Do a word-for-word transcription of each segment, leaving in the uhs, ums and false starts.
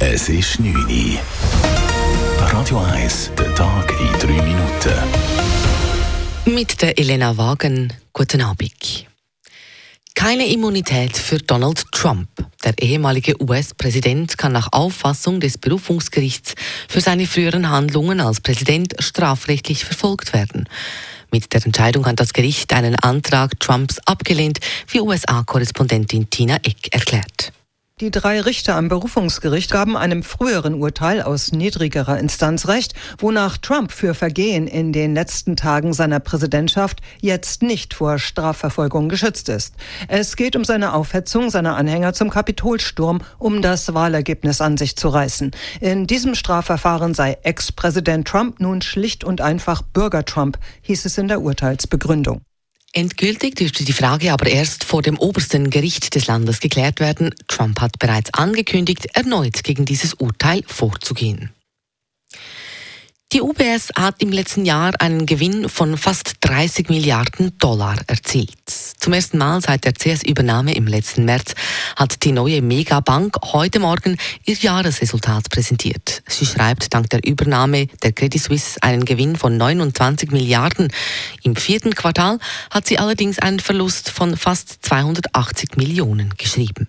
Es ist neun Uhr. Radio eins, der Tag in drei Minuten. Mit der Elena Wagen. Guten Abend. Keine Immunität für Donald Trump. Der ehemalige U S-Präsident kann nach Auffassung des Berufungsgerichts für seine früheren Handlungen als Präsident strafrechtlich verfolgt werden. Mit der Entscheidung hat das Gericht einen Antrag Trumps abgelehnt, wie U S A-Korrespondentin Tina Eck erklärt. Die drei Richter am Berufungsgericht gaben einem früheren Urteil aus niedrigerer Instanz Recht, wonach Trump für Vergehen in den letzten Tagen seiner Präsidentschaft jetzt nicht vor Strafverfolgung geschützt ist. Es geht um seine Aufhetzung seiner Anhänger zum Kapitolsturm, um das Wahlergebnis an sich zu reißen. In diesem Strafverfahren sei Ex-Präsident Trump nun schlicht und einfach Bürger-Trump, hieß es in der Urteilsbegründung. Endgültig dürfte die Frage aber erst vor dem obersten Gericht des Landes geklärt werden. Trump hat bereits angekündigt, erneut gegen dieses Urteil vorzugehen. Die U B S hat im letzten Jahr einen Gewinn von fast dreißig Milliarden Dollar erzielt. Zum ersten Mal seit der C S-Übernahme im letzten März hat die neue Megabank heute Morgen ihr Jahresresultat präsentiert. Sie schreibt dank der Übernahme der Credit Suisse einen Gewinn von neunundzwanzig Milliarden. Im vierten Quartal hat sie allerdings einen Verlust von fast zweihundertachtzig Millionen geschrieben.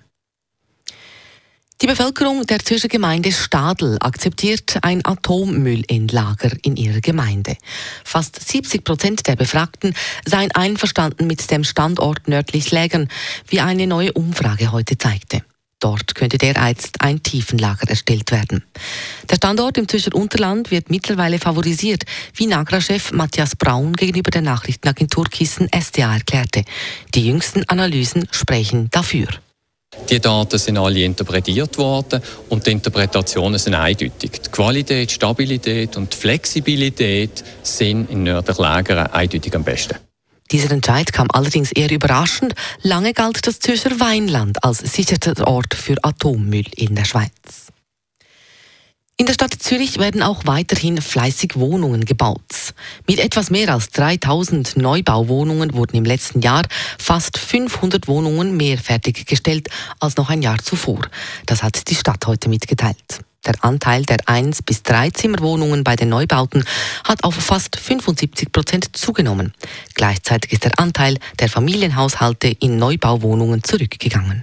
Die Bevölkerung der Zürcher Gemeinde Stadl akzeptiert ein Atommüllendlager in ihrer Gemeinde. Fast siebzig Prozent der Befragten seien einverstanden mit dem Standort nördlich Lägern, wie eine neue Umfrage heute zeigte. Dort könnte dereinst ein Tiefenlager erstellt werden. Der Standort im Zürcher Unterland wird mittlerweile favorisiert, wie Nagra-Chef Matthias Braun gegenüber der Nachrichtenagentur Kissen S D A erklärte. Die jüngsten Analysen sprechen dafür. Die Daten sind alle interpretiert worden und die Interpretationen sind eindeutig. Die Qualität, Stabilität und Flexibilität sind in nördlichen Lägern eindeutig am besten. Dieser Entscheid kam allerdings eher überraschend. Lange galt das Zürcher Weinland als sicherster Ort für Atommüll in der Schweiz. In der Stadt Zürich werden auch weiterhin fleißig Wohnungen gebaut. Mit etwas mehr als dreitausend Neubauwohnungen wurden im letzten Jahr fast fünfhundert Wohnungen mehr fertiggestellt als noch ein Jahr zuvor. Das hat die Stadt heute mitgeteilt. Der Anteil der eins bis drei Zimmerwohnungen bei den Neubauten hat auf fast fünfundsiebzig Prozent zugenommen. Gleichzeitig ist der Anteil der Familienhaushalte in Neubauwohnungen zurückgegangen.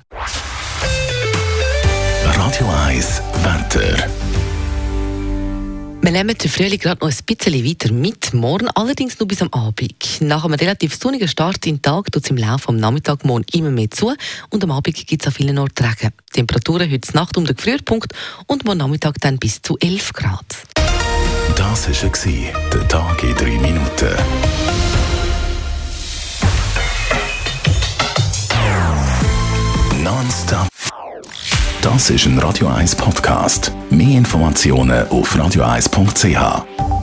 Radio eins Wetter. Wir nehmen den Frühling gerade noch ein bisschen weiter mit. Morgen allerdings nur bis am Abend. Nach einem relativ sonnigen Start in den Tag tut es im Laufe des Nachmittags morgen immer mehr zu. Und am Abend gibt es an vielen Orten Regen. Temperaturen heute Nacht um den Gefrierpunkt und morgen Nachmittag dann bis zu elf Grad. Das war der Tag in drei Minuten. Nonstop. Das ist ein Radio eins Podcast. Mehr Informationen auf radio eins punkt c h.